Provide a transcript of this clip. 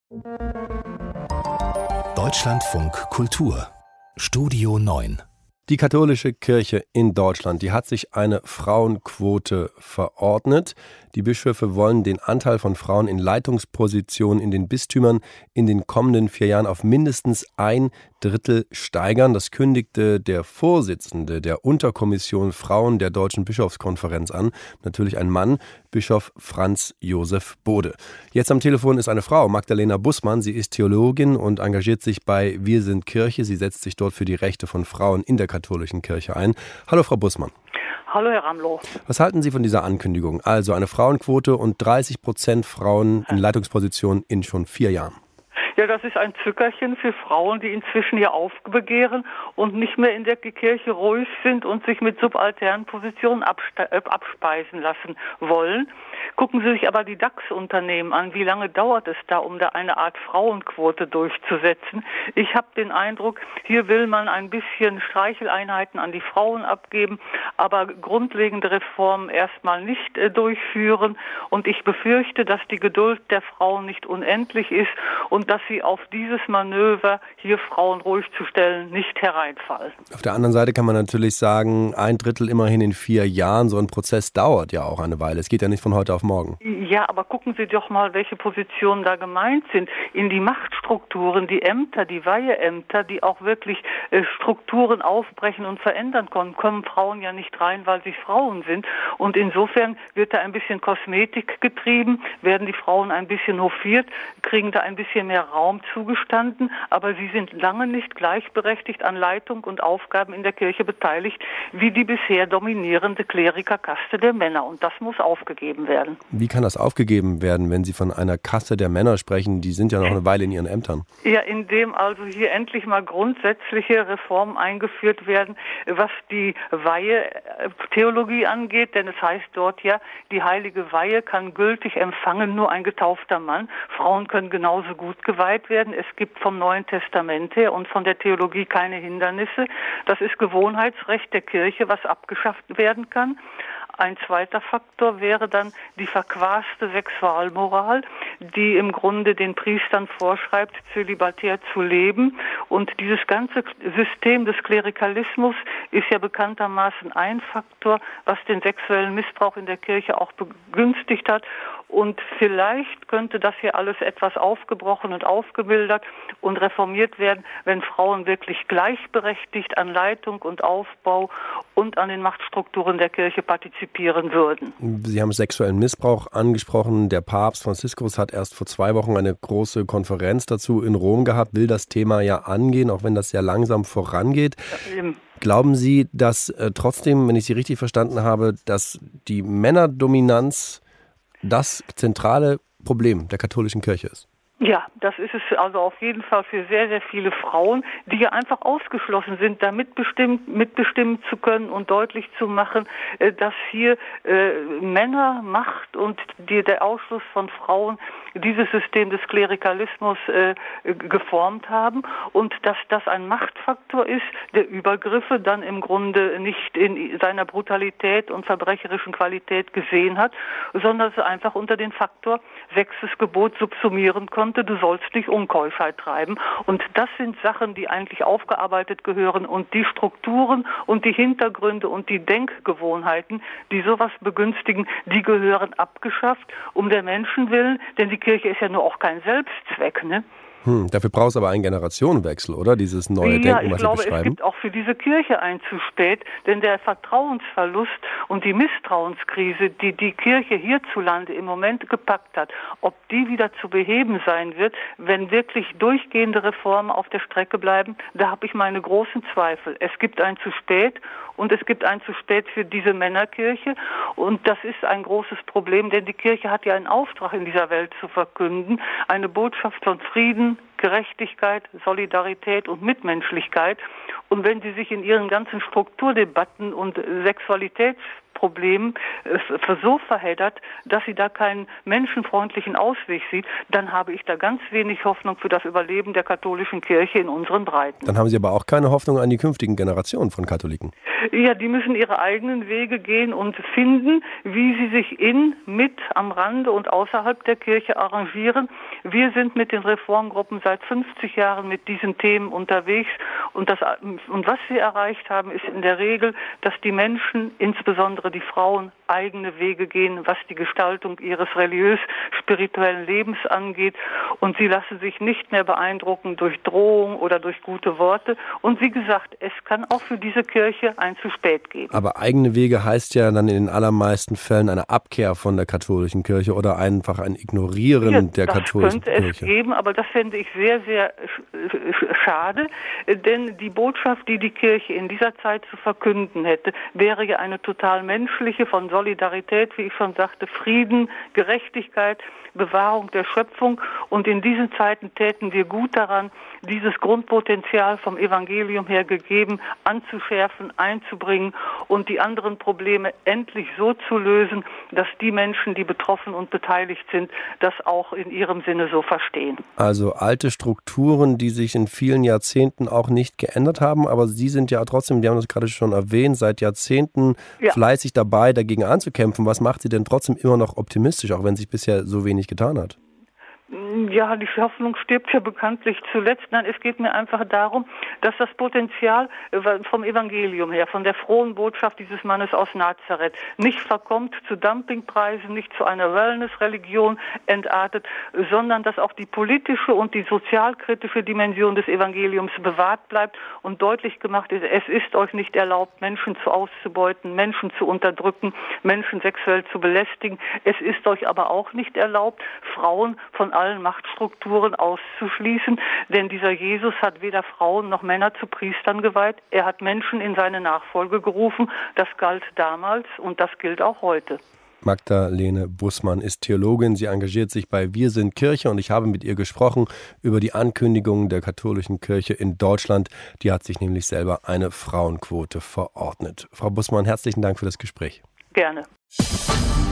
Deutschlandfunk Kultur Studio 9. Die katholische Kirche in Deutschland, die hat sich eine Frauenquote verordnet. Die Bischöfe wollen den Anteil von Frauen in Leitungspositionen in den Bistümern in den kommenden 4 Jahren auf mindestens 1/3 steigern. Das kündigte der Vorsitzende der Unterkommission Frauen der Deutschen Bischofskonferenz an. Natürlich ein Mann, Bischof Franz Josef Bode. Jetzt am Telefon ist eine Frau, Magdalena Bussmann. Sie ist Theologin und engagiert sich bei Wir sind Kirche. Sie setzt sich dort für die Rechte von Frauen in der katholischen Kirche ein. Hallo Frau Bussmann. Hallo Herr Ramlow. Was halten Sie von dieser Ankündigung? Also eine Frauenquote und 30% Frauen in Leitungspositionen in schon 4 Jahren. Ja, das ist ein Zückerchen für Frauen, die inzwischen ja aufbegehren und nicht mehr in der Kirche ruhig sind und sich mit subalternen Positionen abspeisen lassen wollen. Gucken Sie sich aber die DAX-Unternehmen an. Wie lange dauert es da, um da eine Art Frauenquote durchzusetzen? Ich habe den Eindruck, hier will man ein bisschen Streicheleinheiten an die Frauen abgeben, aber grundlegende Reformen erstmal nicht durchführen. Und ich befürchte, dass die Geduld der Frauen nicht unendlich ist und dass sie auf dieses Manöver, hier Frauen ruhig zu stellen, nicht hereinfallen. Auf der anderen Seite kann man natürlich sagen, 1/3 immerhin in 4 Jahren. So ein Prozess dauert ja auch eine Weile. Es geht ja nicht von heute auf morgen. Ja, aber gucken Sie doch mal, welche Positionen da gemeint sind. In die Machtstrukturen, die Ämter, die Weiheämter, die auch wirklich Strukturen aufbrechen und verändern können, kommen Frauen ja nicht rein, weil sie Frauen sind. Und insofern wird da ein bisschen Kosmetik getrieben, werden die Frauen ein bisschen hofiert, kriegen da ein bisschen mehr Raum zugestanden, aber sie sind lange nicht gleichberechtigt an Leitung und Aufgaben in der Kirche beteiligt, wie die bisher dominierende Klerikerkaste der Männer. Und das muss aufgegeben werden. Wie kann das aufgegeben werden, wenn Sie von einer Kaste der Männer sprechen? Die sind ja noch eine Weile in ihren Ämtern. Ja, indem also hier endlich mal grundsätzliche Reformen eingeführt werden, was die Weihe-Theologie angeht, denn es heißt dort ja, die heilige Weihe kann gültig empfangen nur ein getaufter Mann. Frauen können genauso gut geweiht werden. Es gibt vom Neuen Testament her und von der Theologie keine Hindernisse. Das ist Gewohnheitsrecht der Kirche, was abgeschafft werden kann. Ein zweiter Faktor wäre dann die verquaste Sexualmoral, die im Grunde den Priestern vorschreibt, zölibatär zu leben. Und dieses ganze System des Klerikalismus ist ja bekanntermaßen ein Faktor, was den sexuellen Missbrauch in der Kirche auch begünstigt hat. Und vielleicht könnte das hier alles etwas aufgebrochen und aufgemildert und reformiert werden, wenn Frauen wirklich gleichberechtigt an Leitung und Aufbau und an den Machtstrukturen der Kirche partizipieren würden. Sie haben sexuellen Missbrauch angesprochen. Der Papst Franziskus hat erst vor 2 Wochen eine große Konferenz dazu in Rom gehabt, will das Thema ja angehen, auch wenn das sehr langsam vorangeht. Ja, glauben Sie, dass trotzdem, wenn ich Sie richtig verstanden habe, dass die Männerdominanz das zentrale Problem der katholischen Kirche ist? Ja, das ist es also auf jeden Fall für sehr, sehr viele Frauen, die ja einfach ausgeschlossen sind, da mitbestimmen zu können und deutlich zu machen, dass hier Männer, Macht und der Ausschluss von Frauen dieses System des Klerikalismus geformt haben und dass das ein Machtfaktor ist, der Übergriffe dann im Grunde nicht in seiner Brutalität und verbrecherischen Qualität gesehen hat, sondern es einfach unter den Faktor 6. Gebot subsumieren konnte. Du sollst nicht Unkeuschheit treiben. Und das sind Sachen, die eigentlich aufgearbeitet gehören. Und die Strukturen und die Hintergründe und die Denkgewohnheiten, die sowas begünstigen, die gehören abgeschafft, um der Menschen willen. Denn die Kirche ist ja nur auch kein Selbstzweck, ne? Dafür braucht es aber einen Generationenwechsel, oder? Dieses neue Denken, was Sie beschreiben. Ja, ich glaube, es gibt auch für diese Kirche ein zu spät, denn der Vertrauensverlust und die Misstrauenskrise, die die Kirche hierzulande im Moment gepackt hat, ob die wieder zu beheben sein wird, wenn wirklich durchgehende Reformen auf der Strecke bleiben, da habe ich meine großen Zweifel. Es gibt ein zu spät und es gibt ein zu spät für diese Männerkirche und das ist ein großes Problem, denn die Kirche hat ja einen Auftrag in dieser Welt zu verkünden, eine Botschaft von Frieden, Gerechtigkeit, Solidarität und Mitmenschlichkeit. Und wenn sie sich in ihren ganzen Strukturdebatten und Sexualitätsdebatten Problemen so verheddert, dass sie da keinen menschenfreundlichen Ausweg sieht, dann habe ich da ganz wenig Hoffnung für das Überleben der katholischen Kirche in unseren Breiten. Dann haben Sie aber auch keine Hoffnung an die künftigen Generationen von Katholiken. Ja, die müssen ihre eigenen Wege gehen und finden, wie sie sich mit, am Rande und außerhalb der Kirche arrangieren. Wir sind mit den Reformgruppen seit 50 Jahren mit diesen Themen unterwegs und was wir erreicht haben, ist in der Regel, dass die Menschen, insbesondere die Frauen, eigene Wege gehen, was die Gestaltung ihres religiös-spirituellen Lebens angeht, und sie lassen sich nicht mehr beeindrucken durch Drohung oder durch gute Worte. Und wie gesagt, es kann auch für diese Kirche ein zu spät geben. Aber eigene Wege heißt ja dann in den allermeisten Fällen eine Abkehr von der katholischen Kirche oder einfach ein Ignorieren der katholischen Kirche. Das könnte es geben, aber das fände ich sehr, sehr schade, denn die Botschaft, die die Kirche in dieser Zeit zu verkünden hätte, wäre ja eine total menschliche, von Solidarität, wie ich schon sagte, Frieden, Gerechtigkeit, Bewahrung der Schöpfung, und in diesen Zeiten täten wir gut daran, dieses Grundpotenzial vom Evangelium her gegeben, anzuschärfen, einzubringen und die anderen Probleme endlich so zu lösen, dass die Menschen, die betroffen und beteiligt sind, das auch in ihrem Sinne so verstehen. Also alte Strukturen, die sich in vielen Jahrzehnten auch nicht geändert haben, aber Sie sind ja trotzdem, wir haben das gerade schon erwähnt, seit Jahrzehnten fleißig dabei, dagegen anzukämpfen. Was macht Sie denn trotzdem immer noch optimistisch, auch wenn sich bisher so wenig getan hat? Ja, die Hoffnung stirbt ja bekanntlich zuletzt. Nein, es geht mir einfach darum, dass das Potenzial vom Evangelium her, von der frohen Botschaft dieses Mannes aus Nazareth, nicht verkommt zu Dumpingpreisen, nicht zu einer Wellness-Religion entartet, sondern dass auch die politische und die sozialkritische Dimension des Evangeliums bewahrt bleibt und deutlich gemacht ist, es ist euch nicht erlaubt, Menschen auszubeuten, Menschen zu unterdrücken, Menschen sexuell zu belästigen. Es ist euch aber auch nicht erlaubt, Frauen von allen Machtstrukturen auszuschließen, denn dieser Jesus hat weder Frauen noch Männer zu Priestern geweiht. Er hat Menschen in seine Nachfolge gerufen. Das galt damals und das gilt auch heute. Magdalene Bussmann ist Theologin. Sie engagiert sich bei Wir sind Kirche und ich habe mit ihr gesprochen über die Ankündigung der katholischen Kirche in Deutschland. Die hat sich nämlich selber eine Frauenquote verordnet. Frau Bussmann, herzlichen Dank für das Gespräch. Gerne.